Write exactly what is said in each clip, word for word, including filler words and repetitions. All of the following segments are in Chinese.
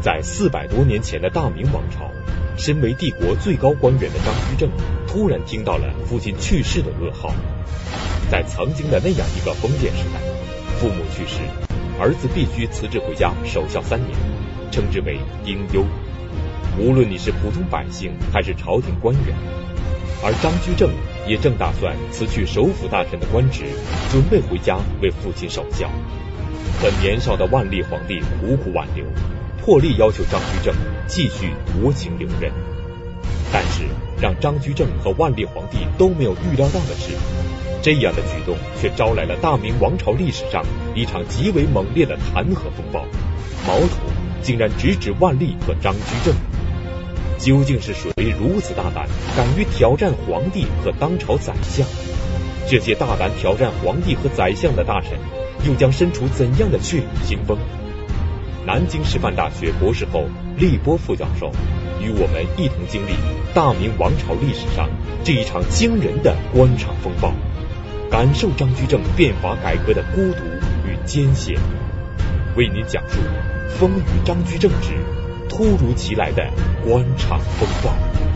在四百多年前的大明王朝，身为帝国最高官员的张居正突然听到了父亲去世的噩耗。在曾经的那样一个封建时代，父母去世，儿子必须辞职回家守孝三年，称之为丁忧。无论你是普通百姓还是朝廷官员，而张居正也正打算辞去首辅大臣的官职，准备回家为父亲守孝。可年少的万历皇帝苦苦挽留，破例要求张居正继续夺情留任。但是让张居正和万历皇帝都没有预料到的是，这样的举动却招来了大明王朝历史上一场极为猛烈的弹劾风暴，矛头竟然直指万历和张居正。究竟是谁如此大胆，敢于挑战皇帝和当朝宰相？这些大胆挑战皇帝和宰相的大臣又将身处怎样的血雨腥风？南京师范大学博士后厉波副教授与我们一同经历大明王朝历史上这一场惊人的官场风暴，感受张居正变法改革的孤独与艰险，为您讲述风雨张居正之突如其来的官场风暴。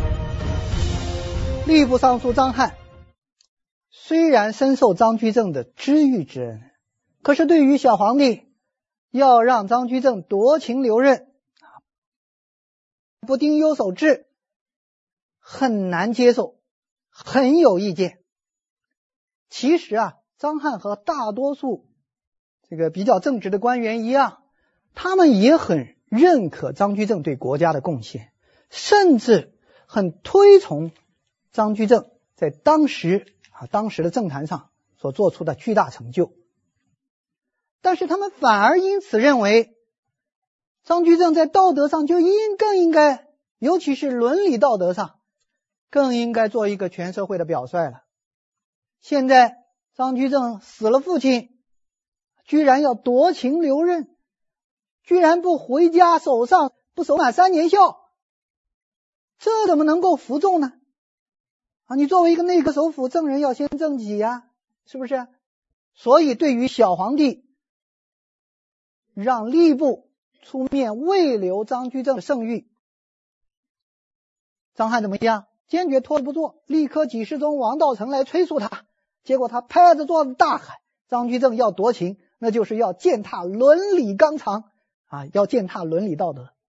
吏部尚书张翰虽然深受张居正的知遇之恩，可是对于小皇帝要让张居正夺情留任，不丁忧守制，很难接受，很有意见。其实啊，张翰和大多数这个比较正直的官员一样，他们也很认可张居正对国家的贡献，甚至很推崇张居正在当时啊当时的政坛上所做出的巨大成就。但是他们反而因此认为张居正在道德上就应更应该，尤其是伦理道德上更应该做一个全社会的表率了。现在张居正死了父亲，居然要夺情留任，居然不回家守上，不守满三年孝，这怎么能够服众呢？啊，你作为一个内阁首辅，正人要先正己呀，是不是？所以对于小皇帝让吏部出面慰留张居正的圣谕，张翰怎么样？坚决拖不做，立刻给事中王道成来催促他。结果他拍着桌子大喊，张居正要夺情，那就是要践踏伦理纲常啊，要践踏伦理道德。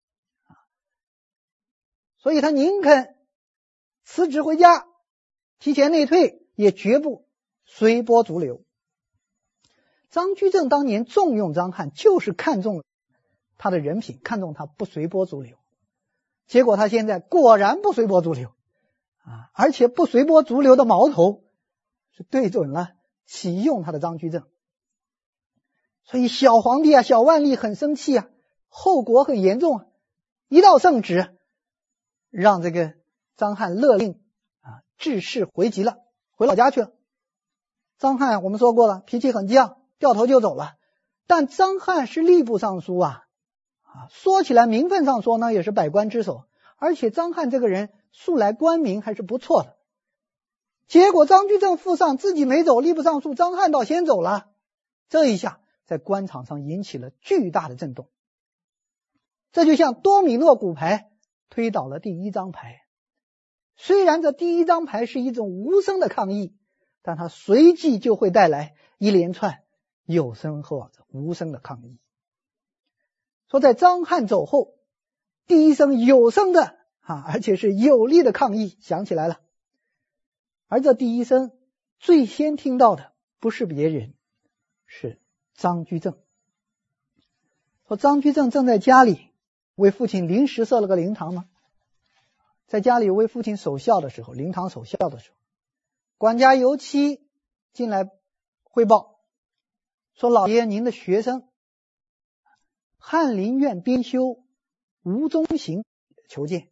所以他宁肯辞职回家，提前内退，也绝不随波逐流。张居正当年重用张翰，就是看中他的人品，看中他不随波逐流。结果他现在果然不随波逐流啊，而且不随波逐流的矛头是对准了启用他的张居正。所以小皇帝啊，小万历很生气啊，后果很严重啊，一道圣旨让这个张翰勒令啊致仕回籍了，回老家去了。张翰我们说过了，脾气很犟，掉头就走了。但张翰是吏部尚书啊，啊，说起来名分上说呢，也是百官之首，而且张翰这个人素来官名还是不错的。结果张居正附上，自己没走，吏部尚书张翰倒先走了，这一下在官场上引起了巨大的震动。这就像多米诺骨牌推倒了第一张牌，虽然这第一张牌是一种无声的抗议，但它随即就会带来一连串有声或者无声的抗议。说在张翰走后，第一声有声的啊，而且是有力的抗议响起来了。而这第一声最先听到的不是别人，是张居正。说张居正正在家里为父亲临时设了个灵堂吗？在家里为父亲守孝的时候，灵堂守孝的时候，管家尤期进来汇报说，老爷您的学生翰林院编修吴宗行求见。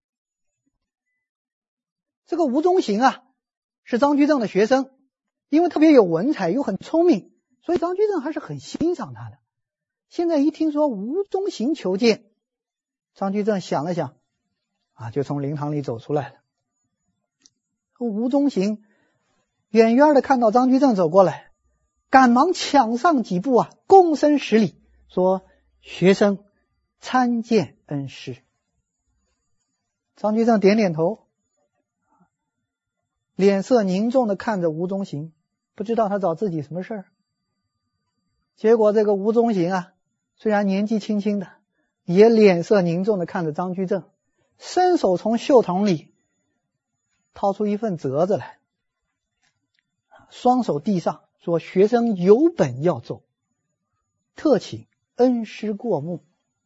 这个吴宗行啊是张居正的学生，因为特别有文采又很聪明，所以张居正还是很欣赏他的。现在一听说吴宗行求见，张居正想了想啊，就从灵堂里走出来了。吴宗行远远的看到张居正走过来，赶忙抢上几步啊，躬身施礼，说学生参见恩师。张居正点点头，脸色凝重地看着吴宗行，不知道他找自己什么事儿。结果这个吴宗行啊，虽然年纪轻轻的，也脸色凝重地看着张居正，伸手从袖筒里掏出一份折子来，双手递上，说：学生有本要奏，特请恩师过目。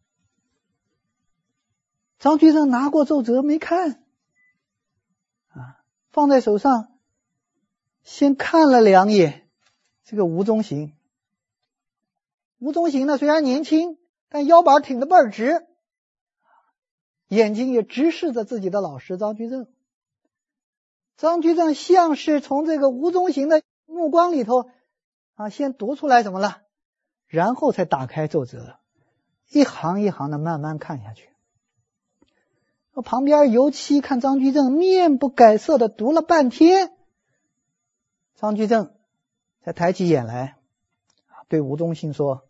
张居正拿过奏折没看，啊，放在手上，先看了两眼这个吴宗行。吴宗行呢，虽然年轻，但腰板挺得倍儿直，眼睛也直视着自己的老师张居正。张居正像是从这个吴宗行的目光里头啊，先读出来什么了，然后才打开奏折，一行一行的慢慢看下去。旁边尤其看张居正面不改色的读了半天，张居正才抬起眼来对吴宗行说：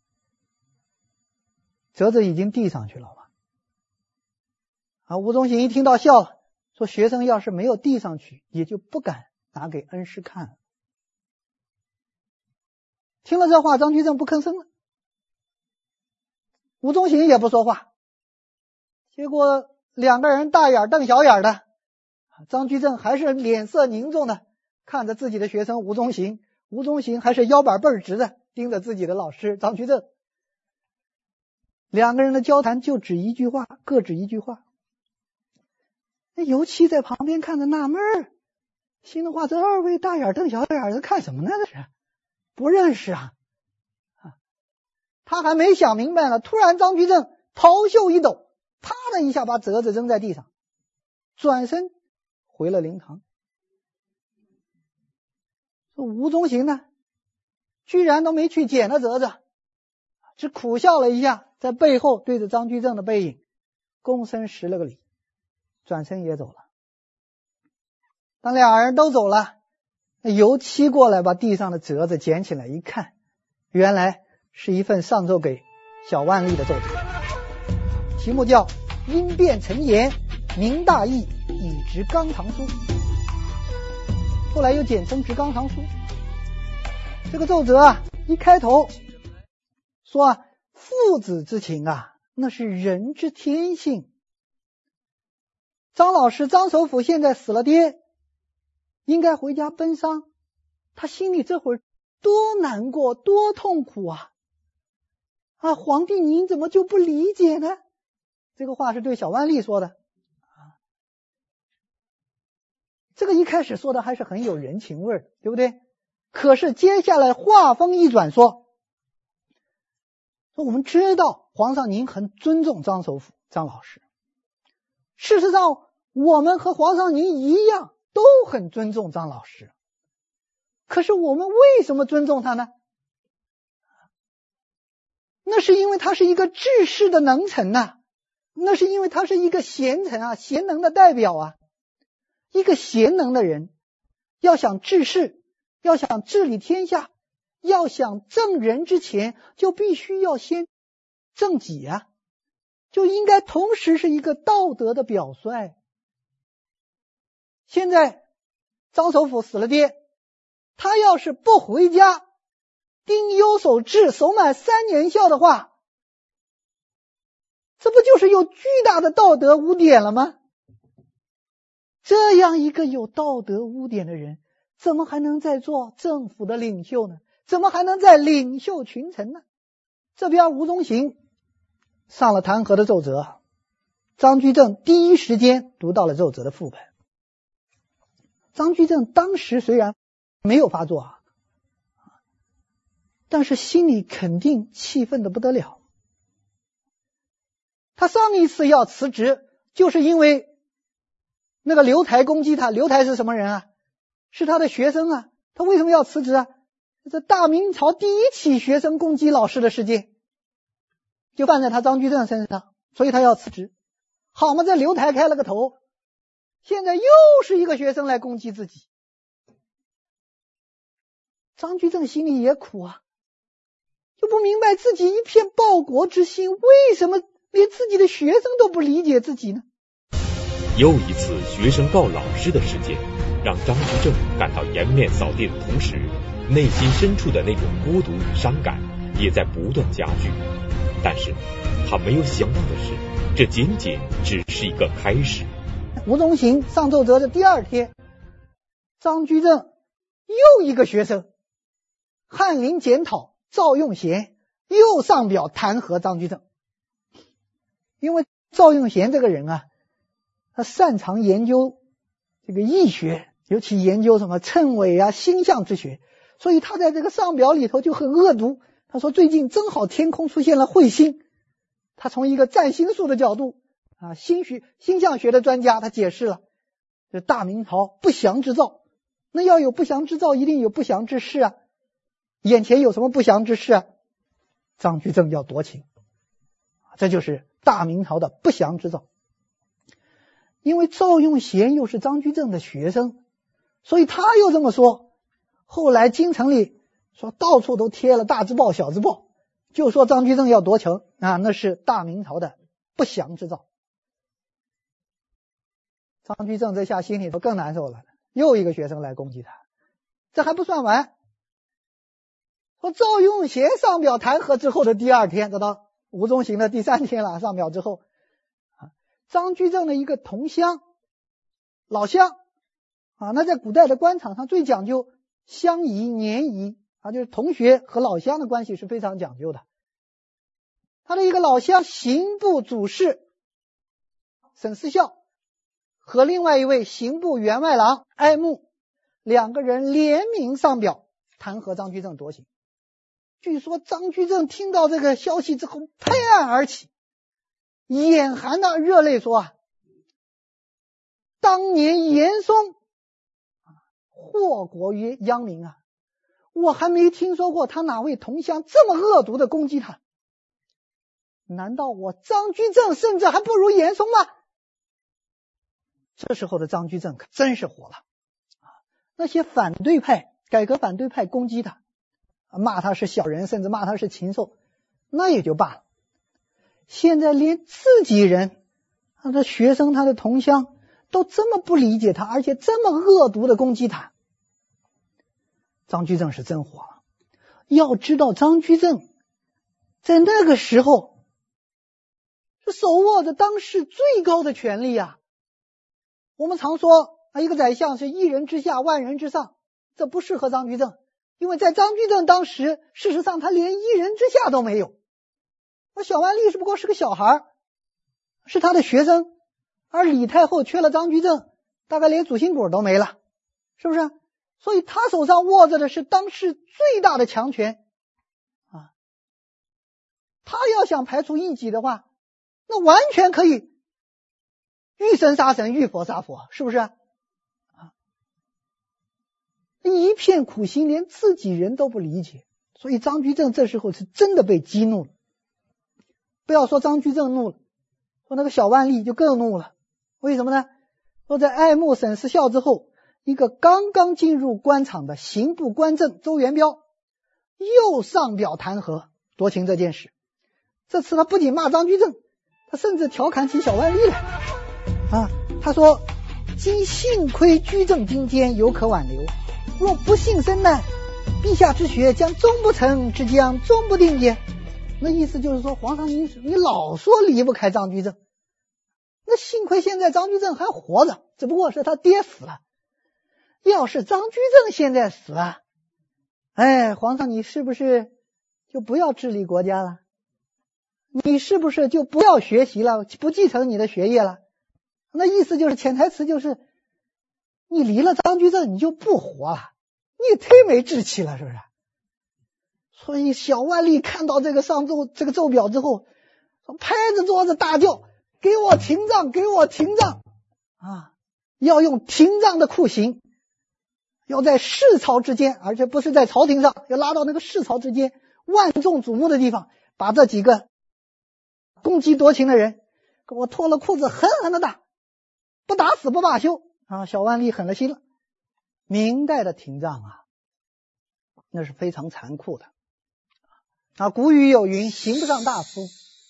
折子已经递上去了吧？啊，吴宗行一听到笑了，说：学生要是没有递上去，也就不敢拿给恩师看了。听了这话，张居正不吭声了，吴宗行也不说话。结果两个人大眼瞪小眼的，张居正还是脸色凝重的看着自己的学生吴宗行，吴宗行还是腰板倍儿直的盯着自己的老师张居正。两个人的交谈就只一句话，各指一句话。那尤其在旁边看着纳闷儿，心里话：这二位大眼瞪小眼的看什么呢？这是不认识啊！啊，他还没想明白呢，突然张居正袍袖一抖，啪的一下把折子扔在地上，转身回了灵堂。吴宗行呢，居然都没去捡那折子，只苦笑了一下，在背后对着张居正的背影躬身施了个礼，转身也走了。当俩人都走了，尤其过来把地上的折子捡起来一看，原来是一份上奏给小万历的奏折，题目叫因变陈言，明大义，以直纲常书，后来又简称直纲常书。这个奏折啊，一开头说啊，父子之情啊，那是人之天性。张老师张首辅现在死了爹，应该回家奔丧，他心里这会儿多难过多痛苦啊！啊，皇帝您怎么就不理解呢？这个话是对小万历说的啊。这个一开始说的还是很有人情味儿，对不对？可是接下来话锋一转说，说我们知道皇上您很尊重张首辅张老师，事实上我们和皇上您一样都很尊重张老师，可是我们为什么尊重他呢？那是因为他是一个治世的能臣呐、啊，那是因为他是一个贤臣啊，贤能的代表啊。一个贤能的人要想治世，要想治理天下，要想正人之前，就必须要先正己啊，就应该同时是一个道德的表率。现在张首辅死了爹，他要是不回家丁忧守制守满三年孝的话，这不就是有巨大的道德污点了吗？这样一个有道德污点的人，怎么还能再做政府的领袖呢？怎么还能再领袖群臣呢？这边吴宗行上了弹劾的奏折，张居正第一时间读到了奏折的副本。张居正当时虽然没有发作啊，但是心里肯定气愤得不得了。他上一次要辞职，就是因为那个刘台攻击他。刘台是什么人啊？是他的学生啊。他为什么要辞职啊？这大明朝第一起学生攻击老师的事件就犯在他张居正身上，所以他要辞职。好嘛，这刘台开了个头，现在又是一个学生来攻击自己。张居正心里也苦啊，就不明白自己一片报国之心，为什么连自己的学生都不理解自己呢？ 又一次学生告老师的事件，让张居正感到颜面扫地的同时，内心深处的那种孤独与伤感也在不断加剧。但是他没有想到的是，这仅仅只是一个开始。 吴宗行上奏折的第二天，张居正又一个学生翰林检讨赵用贤又上表弹劾张居正。因为赵用贤这个人啊，他擅长研究这个易学，尤其研究什么谶纬啊、星象之学，所以他在这个上表里头就很恶毒。他说最近正好天空出现了彗星，他从一个占星术的角度啊，星学星象学的专家他解释了，这大明朝不祥之兆，那要有不祥之兆，一定有不祥之事啊。眼前有什么不祥之事啊？张居正要夺情，这就是大明朝的不祥之兆。因为赵用贤又是张居正的学生，所以他又这么说。后来京城里说到处都贴了大字报小字报，就说张居正要夺城啊，那是大明朝的不祥之兆。张居正这下心里头更难受了，又一个学生来攻击他。这还不算完，说赵用贤上表弹劾之后的第二天，这到吴宗行的第三天了，上表之后，张居正的一个同乡老乡啊，那在古代的官场上最讲究乡谊年谊啊，就是同学和老乡的关系是非常讲究的。他的一个老乡刑部主事沈思孝和另外一位刑部员外郎爱慕，两个人联名上表弹劾张居正夺行。据说张居正听到这个消息之后拍案而起，眼含的热泪说啊，当年严嵩祸国于殃民啊，我还没听说过他哪位同乡这么恶毒的攻击他，难道我张居正甚至还不如严嵩吗？这时候的张居正可真是火了啊！那些反对派改革反对派攻击他，骂他是小人，甚至骂他是禽兽，那也就罢了。现在连自己人，他的学生他的同乡都这么不理解他，而且这么恶毒的攻击他，张居正是真火了。要知道张居正在那个时候是手握着当时最高的权力啊。我们常说啊，一个宰相是一人之下万人之上，这不适合张居正，因为在张居正当时，事实上他连一人之下都没有。那小万历是不过是个小孩，是他的学生，而李太后缺了张居正，大概连主心骨都没了，是不是？所以他手上握着的是当时最大的强权啊！他要想排除异己的话，那完全可以遇神杀神，遇佛杀佛，是不是？啊，一片苦心，连自己人都不理解，所以张居正这时候是真的被激怒了。不要说张居正怒了，说那个小万历就更怒了。为什么呢？说在爱慕沈思孝之后，一个刚刚进入官场的刑部官正周元彪又上表弹劾夺情这件事。这次他不仅骂张居正，他甚至调侃起小万历来啊！他说：“今幸亏居正兵坚，犹可挽留；若不幸生难，陛下之学将终不成，之将终不定也。”那意思就是说，皇上你你老说离不开张居正，那幸亏现在张居正还活着，只不过是他爹死了。要是张居正现在死了，哎，皇上你是不是就不要治理国家了？你是不是就不要学习了，不继承你的学业了？那意思就是潜台词就是，你离了张居正你就不活了，你也忒没志气了，是不是？所以小万历看到这个上奏这个奏表之后，拍着桌子大叫：“给我停杖，给我停杖！”啊，要用停杖的酷刑，要在市朝之间，而且不是在朝廷上，要拉到那个市朝之间万众瞩目的地方，把这几个攻击夺情的人给我脱了裤子狠狠的打，不打死不罢休啊！小万历狠了心了。明代的停杖啊，那是非常残酷的啊。古语有云：“刑不上大夫。”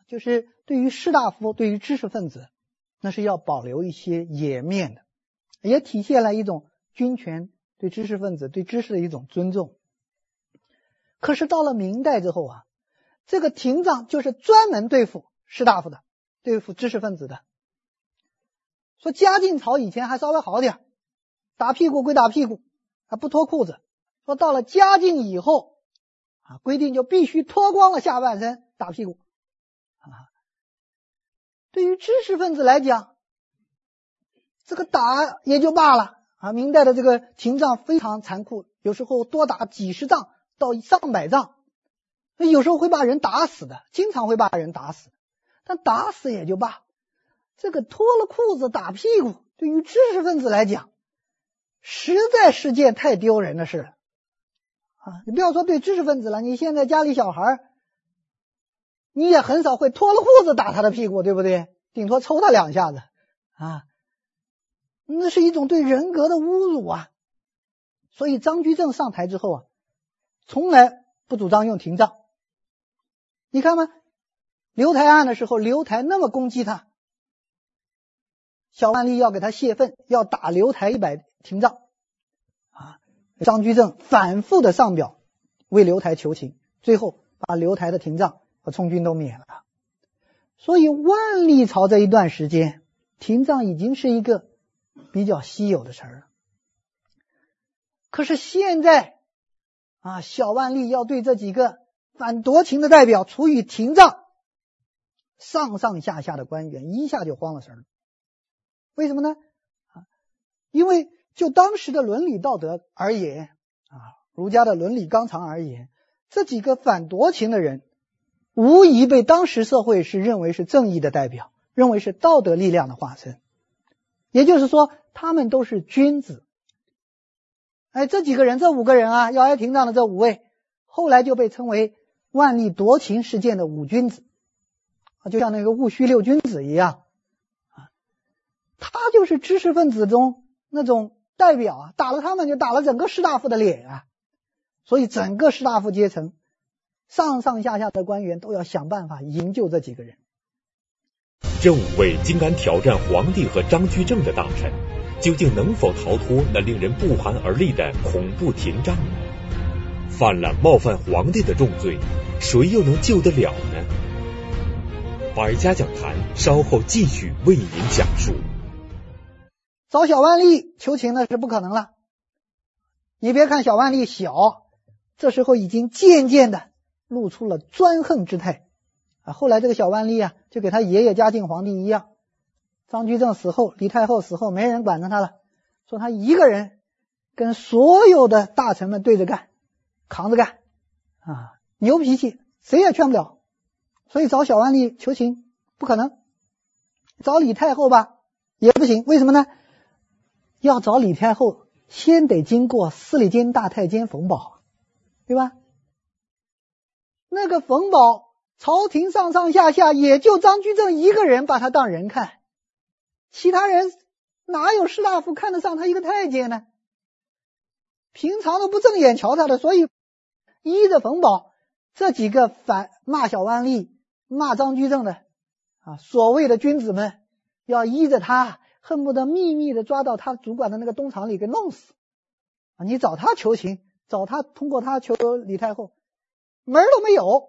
就是对于士大夫、对于知识分子，那是要保留一些颜面的，也体现了一种君权对知识分子、对知识的一种尊重。可是到了明代之后啊，这个廷杖就是专门对付士大夫的，对付知识分子的。说嘉靖朝以前还稍微好点，打屁股归打屁股，还不脱裤子。说到了嘉靖以后啊，规定就必须脱光了下半身打屁股啊。对于知识分子来讲，这个打也就罢了啊。明代的这个廷杖非常残酷，有时候多打几十杖到上百杖，有时候会把人打死的，经常会把人打死。但打死也就罢，这个脱了裤子打屁股，对于知识分子来讲，实在是件太丢人的事了啊！你不要说对知识分子了，你现在家里小孩，你也很少会脱了裤子打他的屁股，对不对？顶多抽他两下子啊，那是一种对人格的侮辱啊！所以张居正上台之后啊，从来不主张用廷杖。你看吗？刘台案的时候，刘台那么攻击他，小万历要给他泄愤，要打刘台一百廷杖啊！张居正反复的上表为刘台求情，最后把刘台的廷杖和充军都免了。所以万历朝这一段时间，廷杖已经是一个比较稀有的词儿了。可是现在啊，小万历要对这几个反夺情的代表处以廷杖，上上下下的官员一下就慌了神了。为什么呢？啊，因为就当时的伦理道德而言啊，儒家的伦理纲常而言，这几个反夺情的人无疑被当时社会是认为是正义的代表，认为是道德力量的化身。也就是说，他们都是君子。哎，这几个人，这五个人啊，要挨廷杖的这五位，后来就被称为万历夺情事件的五君子，就像那个戊戌六君子一样啊。他就是知识分子中那种代表啊，打了他们就打了整个士大夫的脸啊。所以整个士大夫阶层上上下下的官员都要想办法营救这几个人。 这五位竟敢挑战皇帝和张居正的大臣，究竟能否逃脱那令人不寒而栗的恐怖廷杖呢？犯了冒犯皇帝的重罪，谁又能救得了呢？百家讲坛稍后继续为您讲述。 找小万历求情那是不可能了。你别看小万历小，这时候已经渐渐的露出了专横之态啊。后来这个小万历啊，就给他爷爷嘉靖皇帝一样，张居正死后，李太后死后，没人管着他了，说他一个人跟所有的大臣们对着干，扛着干啊，牛脾气，谁也劝不了。所以找小万历求情不可能，找李太后吧也不行。为什么呢？要找李太后先得经过司礼监大太监冯保，对吧？那个冯保朝廷上上下下也就张居正一个人把他当人看，其他人哪有士大夫看得上他一个太监呢？平常都不正眼瞧他的。所以依着冯保这几个反骂小万历骂张居正的啊，所谓的君子们，要依着他，恨不得秘密的抓到他主管的那个东厂里给弄死啊！你找他求情，找他通过他求李太后，门儿都没有。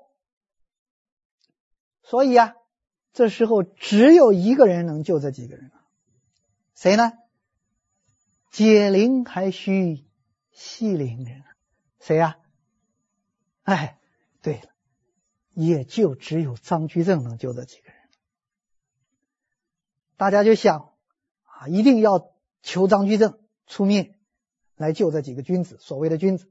所以啊，这时候只有一个人能救这几个人，谁呢？解铃还须系铃人，谁呀、啊？哎，对了，也就只有张居正能救这几个人。大家就想啊，一定要求张居正出面来救这几个君子，所谓的君子。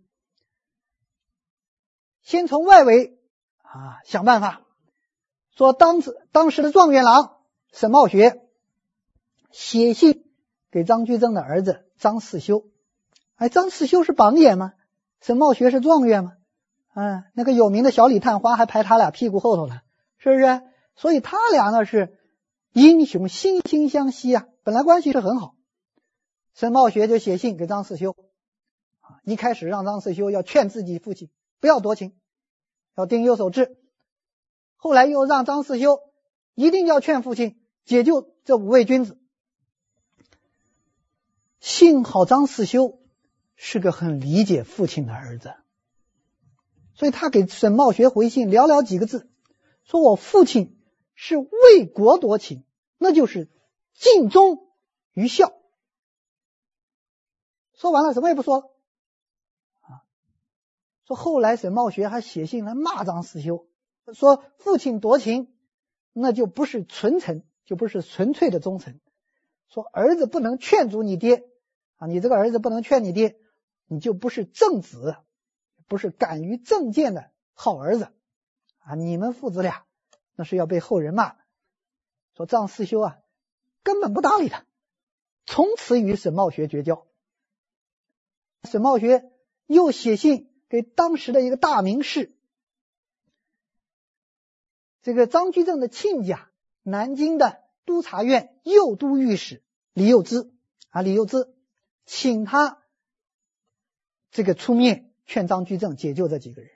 先从外围啊想办法，说当时当时的状元郎沈茂学写信给张居正的儿子张世修。哎，张世修是榜眼吗？沈茂学是状元吗？嗯，那个有名的小李探花还排他俩屁股后头了，是不是？所以他俩呢是英雄惺惺相惜啊，本来关系是很好。沈茂学就写信给张世修，一开始让张世修要劝自己父亲不要夺情，要丁忧守志。 后来又让张世修一定要劝父亲解救这五位君子。幸好张世修是个很理解父亲的儿子，所以他给沈茂学回信寥寥几个字，说我父亲是为国夺情，那就是尽忠于孝。说完了，什么也不说了啊。说后来沈茂学还写信来骂张世修，说父亲夺情那就不是纯诚，就不是纯粹的忠诚。说儿子不能劝阻你爹啊，你这个儿子不能劝你爹，你就不是正子，不是敢于正谏的好儿子啊！你们父子俩那是要被后人骂。说张世修啊根本不搭理他，从此与沈茂学绝交。沈茂学又写信给当时的一个大名士，这个张居正的亲家，南京的督察院右都御史李幼之啊，李幼之请他这个出面劝张居正解救这几个人，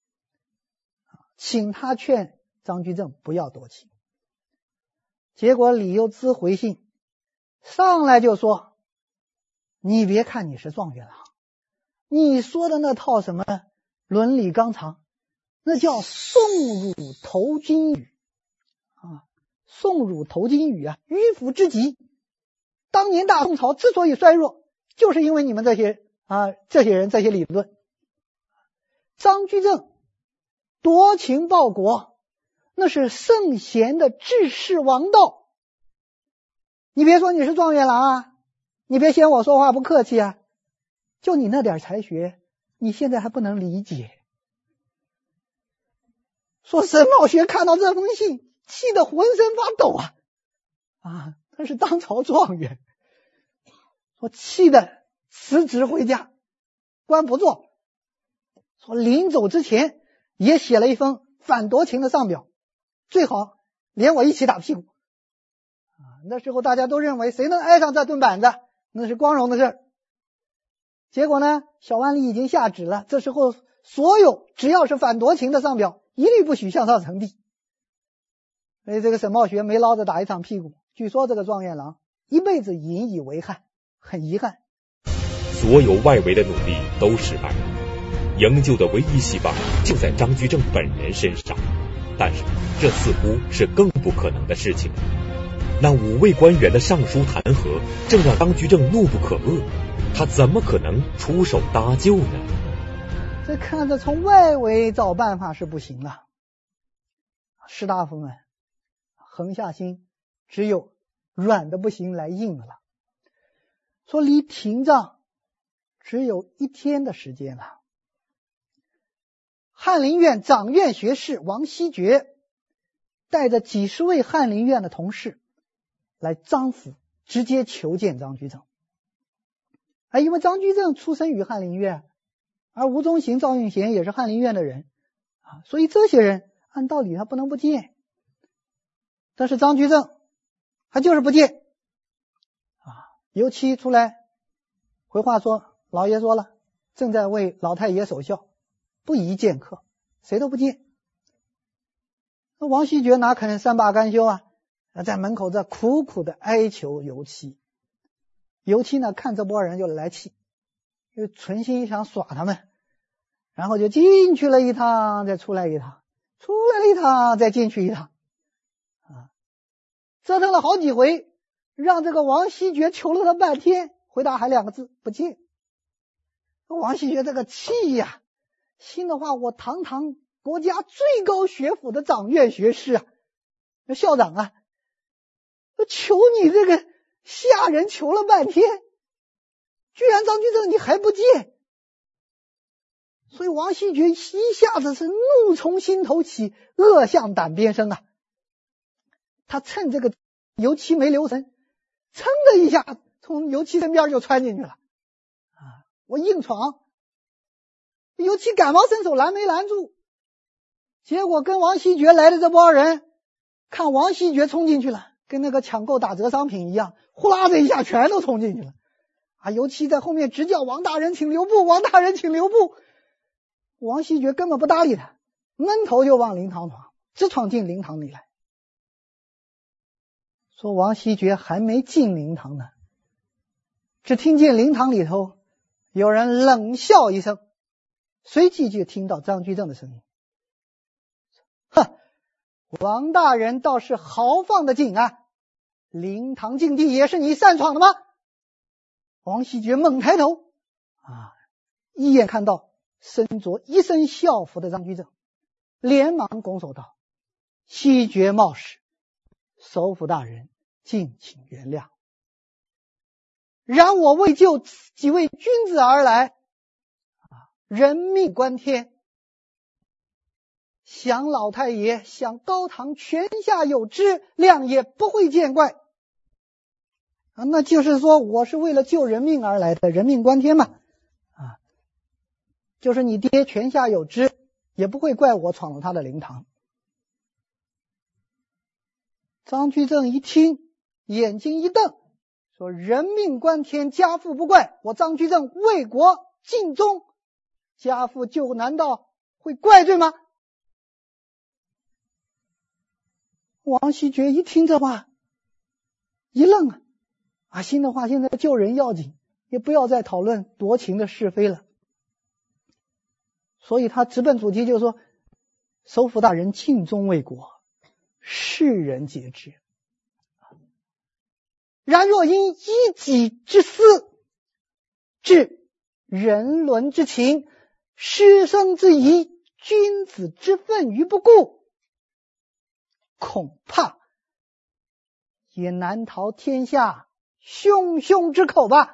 请他劝张居正不要夺情。结果李幼之回信上来就说，你别看你是状元郎，你说的那套什么伦理纲常，那叫宋辱投金语啊，宋辱投金语啊，迂腐之极。当年大宋朝之所以衰弱，就是因为你们这些啊这些人这些理论。张居正夺情报国，那是圣贤的治世王道。你别说你是状元郎啊，你别嫌我说话不客气啊，就你那点才学，你现在还不能理解。说沈茂学看到这封信，气得浑身发抖啊！啊，他是当朝状元，说气得辞职回家，官不做。说临走之前也写了一封反夺情的上表，最好连我一起打屁股。啊，那时候大家都认为谁能挨上这顿板子，那是光荣的事儿。结果呢，小万历已经下旨了，这时候所有只要是反夺情的上表，一律不许向上呈递。所以这个沈茂学没捞着打一场屁股，据说这个状元郎一辈子引以为憾，很遗憾。 所有外围的努力都失败了，营救的唯一希望就在张居正本人身上，但是这似乎是更不可能的事情。那五位官员的上书弹劾，正让张居正怒不可遏，他怎么可能出手搭救呢？ 这看着从外围找办法是不行了，士大夫们横下心，只有软的不行来硬的了。说离廷杖只有一天的时间了。翰林院掌院学士王希爵带着几十位翰林院的同事来张府直接求见张居正。啊，因为张居正出身于翰林院，而吴宗行、赵运贤也是翰林院的人啊，所以这些人按道理他不能不见。但是张居正他就是不见啊。尤其出来回话说，老爷说了，正在为老太爷守孝，不宜见客，谁都不见。那王希爵哪肯善罢甘休啊，在门口这苦苦的哀求尤期。尤期呢看这波人就来气，就存心想耍他们，然后就进去了一趟再出来一趟，出来了一趟再进去一趟啊，折腾了好几回，让这个王希爵求了他半天，回答还两个字，不见。王希爵这个气呀、啊，心的话，我堂堂国家最高学府的掌院学士啊，校长啊，求你这个下人求了半天，居然张居正你还不见。所以王希爵一下子是怒从心头起，恶向胆边生啊。他趁这个尤其没留神，噌的一下从尤其身边就穿进去了啊！我硬闯，尤其赶忙伸手拦没拦住，结果跟王希爵来的这帮人看王希爵冲进去了，跟那个抢购打折商品一样，呼啦的一下全都冲进去了啊！尤其在后面直叫王大人请留步，王大人请留步。王希爵根本不搭理他，闷头就往灵堂闯直闯进灵堂里来。说王希爵还没进灵堂呢，只听见灵堂里头有人冷笑一声，随即就听到张居正的声音：哼，王大人倒是豪放的紧啊，灵堂禁地也是你擅闯的吗？王希爵猛抬头啊，一眼看到身着一身校服的张居正，连忙拱手道：希爵冒失，首府大人敬请原谅。然我为救几位君子而来，人命关天，想老太爷想高堂泉下有知，谅也不会见怪啊，那就是说我是为了救人命而来的，人命关天嘛啊，就是你爹泉下有知，也不会怪我闯了他的灵堂。张居正一听，眼睛一瞪，说人命关天，家父不怪，我张居正为国尽忠，家父就难道会怪罪吗？王希爵一听这话一愣啊，啊，心的话现在救人要紧，也不要再讨论夺情的是非了，所以他直奔主题，就说首府大人尽忠为国，世人皆知，然若因一己之私，致人伦之情，师生之谊，君子之愤于不顾，恐怕也难逃天下汹汹之口吧。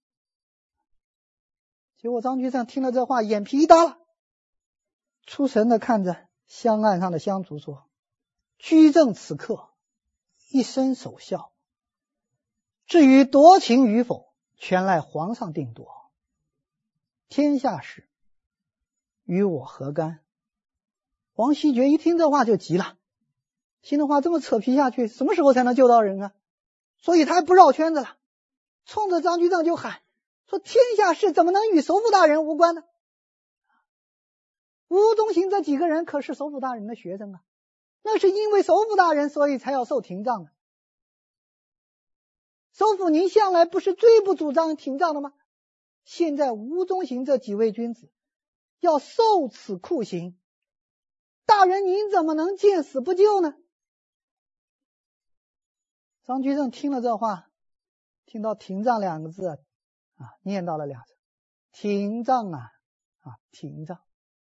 结果张居正听了这话，眼皮一耷拉，出神的看着香案上的香烛说：居正此刻一生守孝，至于夺情与否，全赖皇上定夺，天下事与我何干。王希爵一听这话就急了，心的话这么扯皮下去，什么时候才能救到人啊？所以他不绕圈子了，冲着张居正就喊说：天下事怎么能与首府大人无关呢？吴宗行这几个人可是首府大人的学生啊，那是因为首府大人所以才要受廷杖的。首府您向来不是最不主张廷杖的吗？现在吴宗行这几位君子要受此酷刑，大人您怎么能见死不救呢？张居正听了这话，听到廷杖两个字啊，念到了两声，廷杖啊啊廷杖。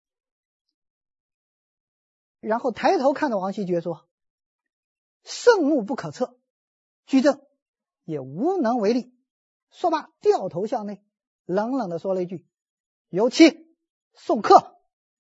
然后抬头看着王希爵说：盛怒不可测，居正也无能为力。说罢掉头向内，冷冷地说了一句：有期送客。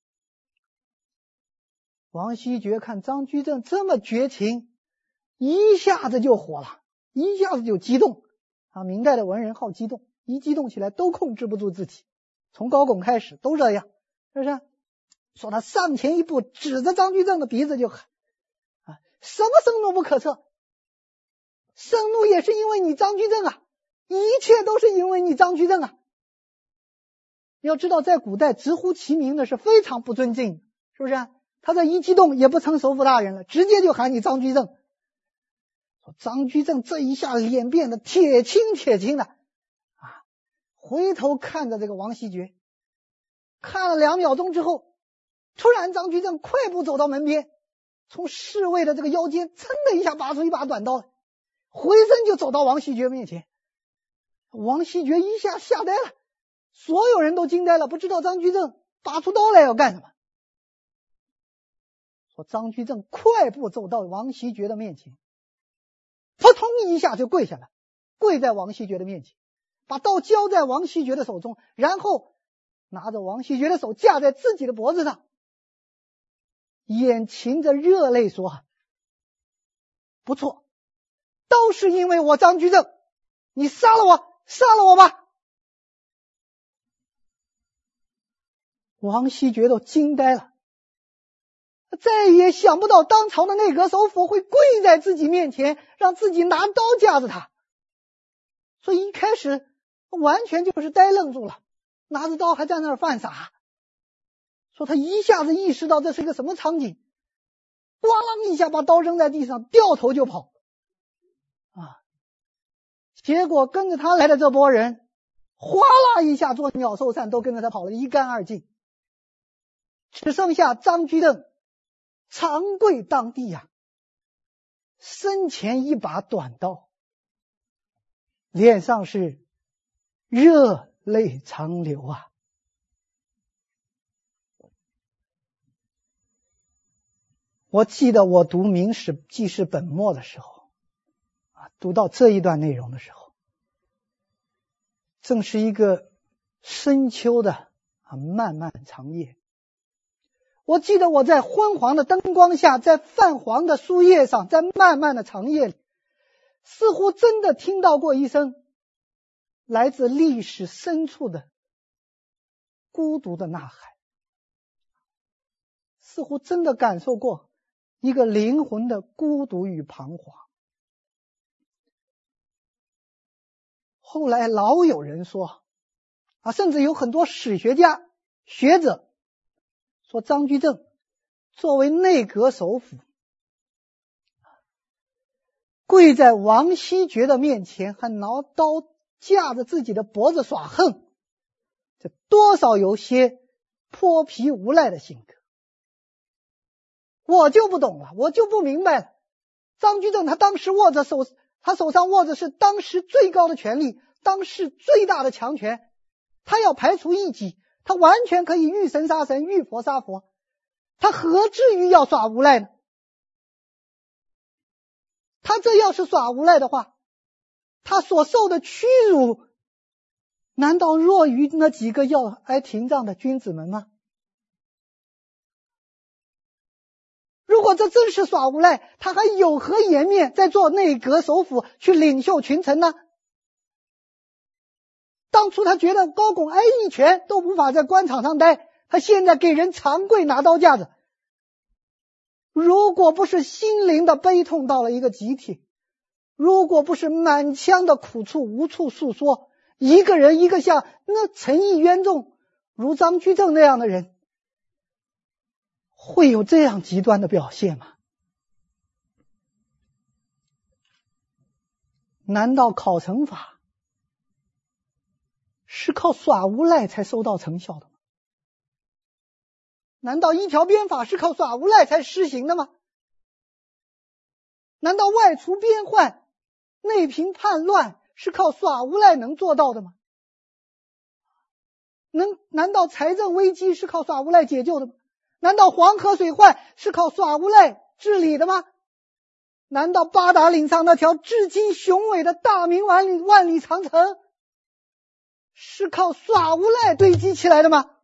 王希爵看张居正这么绝情，一下子就火了，一下子就激动啊！明代的文人好激动，一激动起来都控制不住自己，从高拱开始都这样，是不是？说他上前一步，指着张居正的鼻子就喊啊，什么盛怒不可测？盛怒也是因为你张居正啊，一切都是因为你张居正啊。要知道在古代直呼其名的是非常不尊敬的，是不是？他这一激动也不称首府大人了，直接就喊你张居正。张居正这一下脸变得铁青铁青的啊，回头看着这个王希爵，看了两秒钟之后，突然张居正快步走到门边，从侍卫的这个腰间噌的一下拔出一把短刀，回身就走到王希爵面前。王希爵一下吓呆了，所有人都惊呆了，不知道张居正拔出刀来要干什么。说张居正快步走到王希爵的面前，扑通一下就跪下来，跪在王希爵的面前，把刀交在王希爵的手中，然后拿着王希爵的手架在自己的脖子上，眼噙着热泪说：不错，都是因为我张居正，你杀了我，杀了我吧。王希爵都惊呆了，再也想不到当朝的内阁首辅会跪在自己面前，让自己拿刀架着他。所以一开始完全就是呆愣住了，拿着刀还在那儿犯傻。说他一下子意识到这是一个什么场景， 咣啷一下把刀扔在地上，掉头就跑。啊，结果跟着他来的这波人，哗啦一下做鸟兽散，都跟着他跑了一干二净，只剩下张居正长跪当地呀、啊，身前一把短刀，脸上是热泪长流啊。我记得我读《明史记事本末》的时候啊，读到这一段内容的时候，正是一个深秋的啊漫漫长夜。我记得我在昏黄的灯光下，在泛黄的书页上，在漫漫的长夜里，似乎真的听到过一声来自历史深处的孤独的呐喊，似乎真的感受过一个灵魂的孤独与彷徨。后来老有人说啊，甚至有很多史学家学者说，张居正作为内阁首辅，跪在王希爵的面前，还拿刀架着自己的脖子耍横，这多少有些泼皮无赖的性格。我就不懂了，我就不明白了。张居正他当时握着手，他手上握着是当时最高的权力，当时最大的强权，他要排除异己，他完全可以遇神杀神，遇佛杀佛，他何至于要耍无赖呢？他这要是耍无赖的话，他所受的屈辱难道弱于那几个要挨廷杖的君子们吗？如果这真是耍无赖，他还有何颜面再做内阁首辅去领袖群臣呢？当初他觉得高拱挨一拳都无法在官场上待，他现在给人长跪拿刀架子，如果不是心灵的悲痛到了一个极体，如果不是满腔的苦处无处诉说，一个人一个像那诚意冤重如张居正那样的人，会有这样极端的表现吗？难道考成法是靠耍无赖才收到成效的吗？难道一条鞭法是靠耍无赖才施行的吗？难道外除边患、内平叛乱是靠耍无赖能做到的吗？能难道财政危机是靠耍无赖解救的吗？难道黄河水患是靠耍无赖治理的吗？难道八达岭上那条至今雄伟的大明万里万里长城是靠耍无赖堆积起来的吗？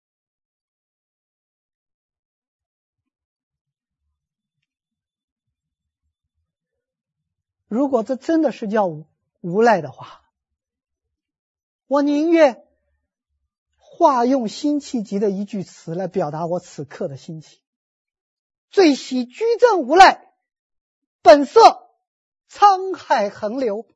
如果这真的是叫无赖的话，我宁愿化用辛弃疾的一句词来表达我此刻的心情：最喜居正无赖，本色沧海横流。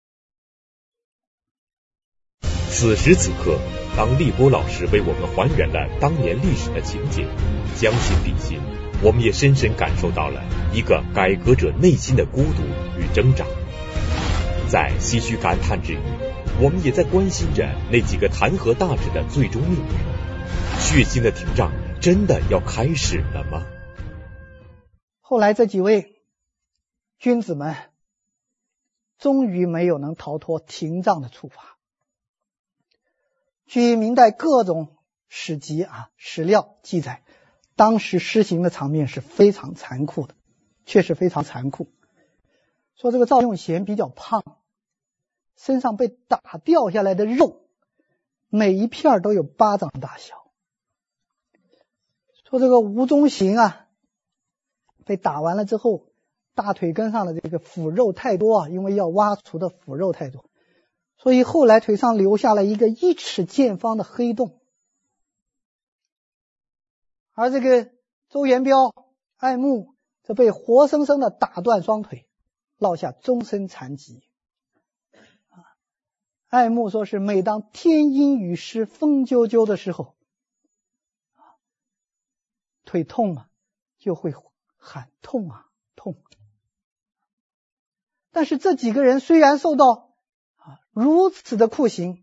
此时此刻，当立波老师为我们还原了当年历史的情景，将心比心，我们也深深感受到了一个改革者内心的孤独与挣扎。在唏嘘感叹之余，我们也在关心着那几个弹劾大臣的最终命运。血腥的廷杖真的要开始了吗？ 后来这几位君子们终于没有能逃脱廷杖的处罚。据明代各种史籍啊史料记载，当时施行的场面是非常残酷的，确实非常残酷。说这个赵用贤比较胖，身上被打掉下来的肉每一片都有巴掌大小。说这个吴中行啊，被打完了之后，大腿根上的这个腐肉太多啊，因为要挖除的腐肉太多，所以后来腿上留下了一个一尺见方的黑洞。而这个周元彪、爱慕则被活生生的打断双腿，落下终身残疾。爱慕说是每当天阴雨湿风啾啾的时候，腿痛嘛，就会喊痛啊痛！但是这几个人虽然受到啊如此的酷刑，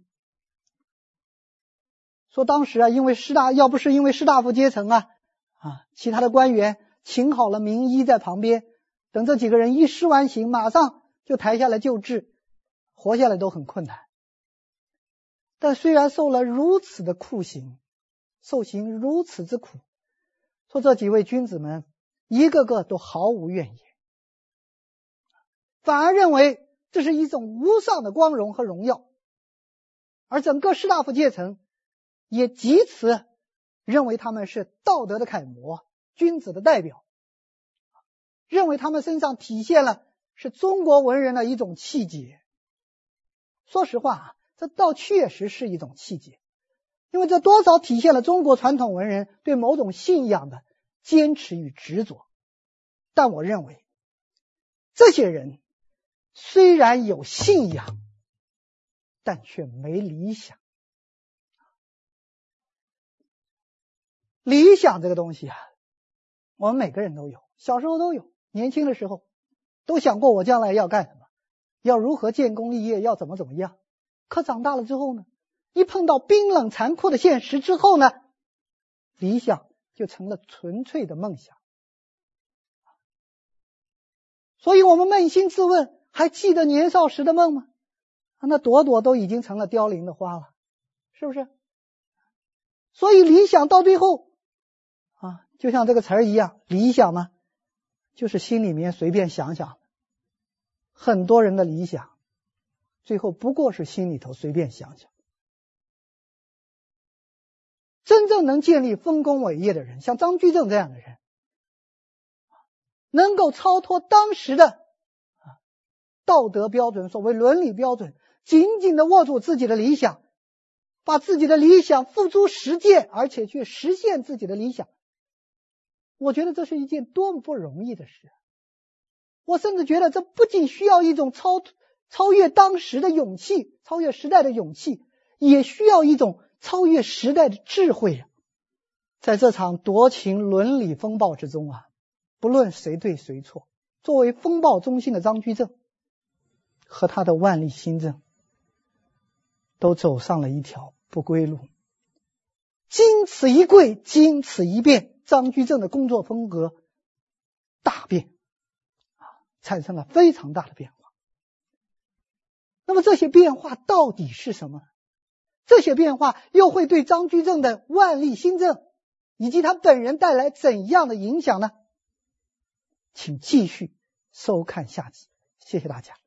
说当时啊，因为士大要不是因为士大夫阶层啊啊其他的官员请好了名医在旁边，等这几个人一施完刑，马上就抬下来救治，活下来都很困难。但虽然受了如此的酷刑，受刑如此之苦，说这几位君子们一个个都毫无怨言，反而认为这是一种无上的光荣和荣耀，而整个士大夫阶层也藉此认为他们是道德的楷模，君子的代表，认为他们身上体现了是中国文人的一种气节。说实话啊，这倒确实是一种气节，因为这多少体现了中国传统文人对某种信仰的坚持与执着。但我认为这些人虽然有信仰，但却没理想。理想这个东西啊，我们每个人都有，小时候都有，年轻的时候都想过我将来要干什么，要如何建功立业，要怎么怎么样。可长大了之后呢，一碰到冰冷残酷的现实之后呢，理想就成了纯粹的梦想。所以我们扪心自问，还记得年少时的梦吗？那朵朵都已经成了凋零的花了，是不是？所以理想到最后啊，就像这个词儿一样，理想呢就是心里面随便想想。很多人的理想最后不过是心里头随便想想。真正能建立丰功伟业的人，像张居正这样的人，能够超脱当时的道德标准，所谓伦理标准，紧紧地握住自己的理想，把自己的理想付诸实践，而且去实现自己的理想。我觉得这是一件多么不容易的事。我甚至觉得这不仅需要一种超超越当时的勇气，超越时代的勇气，也需要一种超越时代的智慧啊！在这场夺情伦理风暴之中啊，不论谁对谁错，作为风暴中心的张居正和他的万历新政都走上了一条不归路。经此一跪，经此一变，张居正的工作风格大变，产生了非常大的变化。那么这些变化到底是什么？这些变化又会对张居正的万历新政以及他本人带来怎样的影响呢？请继续收看下集，谢谢大家。